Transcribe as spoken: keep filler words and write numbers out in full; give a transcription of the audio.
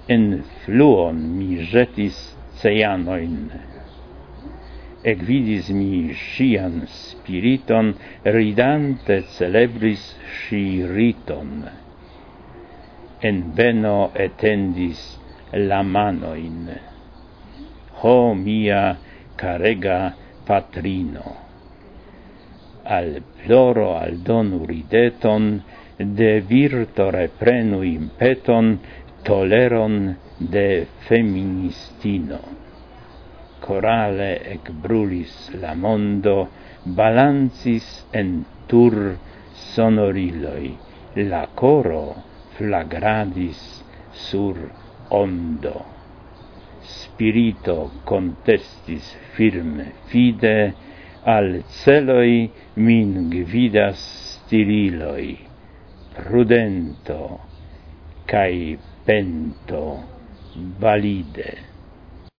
en fluon mi jetis ceanoin. Ecvidis mi scian spiriton, ridante celebris sci riton. En beno etendis la manoin. Ho mia carega patrino! Al ploro aldonu rideton, de virto reprenu impeton, toleron de feministino. Corale ec brulis la mondo, balancis en tur sonoriloi, la coro flagradis sur ondo. Spirito contestis firme fide, al celoi min gvidas stiriloi, prudento cae pento valide.